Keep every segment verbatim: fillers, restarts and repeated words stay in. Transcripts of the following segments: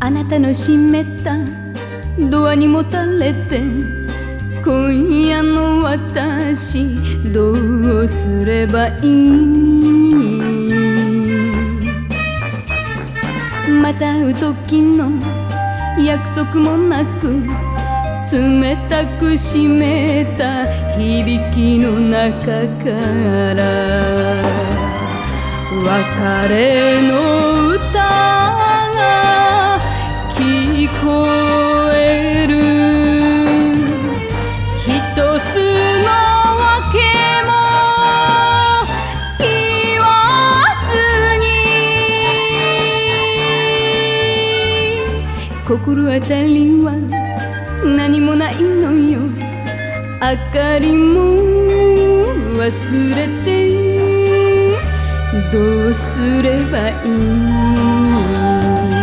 あなたの湿ったドアにもたれて、今夜の私どうすればいい。また会う時の約束もなく、冷たく湿った響きの中から別れの歌が聞こえる。一つの訳も言わずに、心当たりは何もないのよ。明かりも忘れてどうすればいい。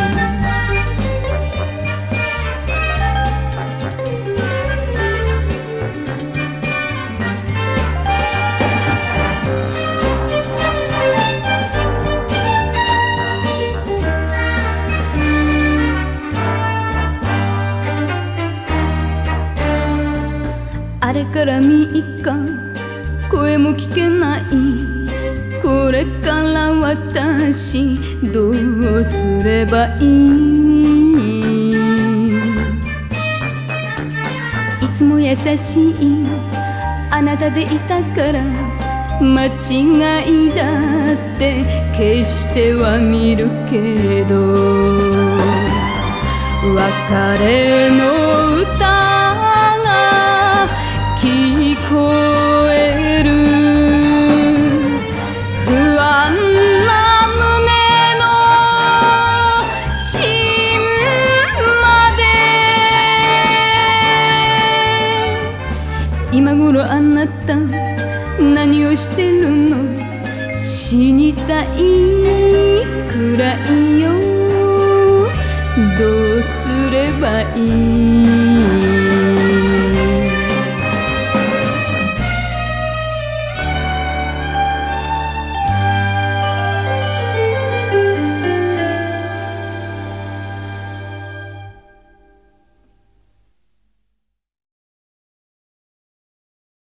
あれからみっか声も聞けない。これから私どうすればいい。いつも優しいあなたでいたから、間違いだって決しては見るけど、別れの歌聞こえる。不安な胸の芯まで、今頃あなた何をしてるの、死にたいくらいよ。どうすればいい。